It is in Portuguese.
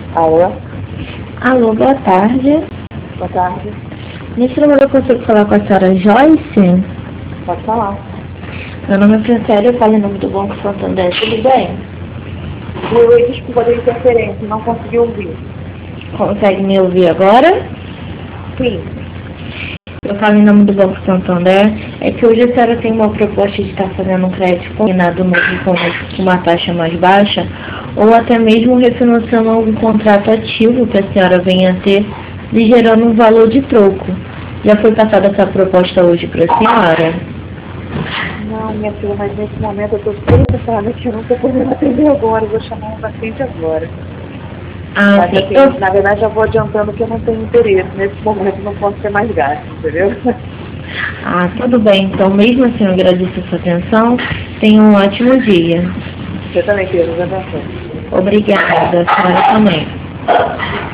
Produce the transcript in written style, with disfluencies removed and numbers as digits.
Alô? Alô, boa tarde. Boa tarde. Nesse número eu consigo falar com a senhora Joyce? Pode falar. Meu nome é Francélia, eu falo em nome do Banco Santander, tudo bem? Eu desculpa da interferência, não consegui ouvir. Consegue me ouvir agora? Sim. Eu falo em nome do Banco Santander. É que hoje a senhora tem uma proposta de estar fazendo um crédito combinado novo com uma taxa mais baixa, ou até mesmo refinanciando algum contrato ativo que a senhora venha a ter, lhe gerando um valor de troco. Já foi passada essa proposta hoje para a senhora? Não, minha filha, mas nesse momento eu estou super ocupada que eu não estou podendo atender agora. Eu vou chamar um paciente agora. Ah, Mas, sim. assim, na verdade, já vou adiantando que eu não tenho interesse. Nesse momento não posso ter mais gasto, entendeu? Ah, tudo bem. Então, mesmo assim, eu agradeço a sua atenção. Tenha um ótimo dia. Você também, Pedro, já atenção. Obrigada, a senhora também.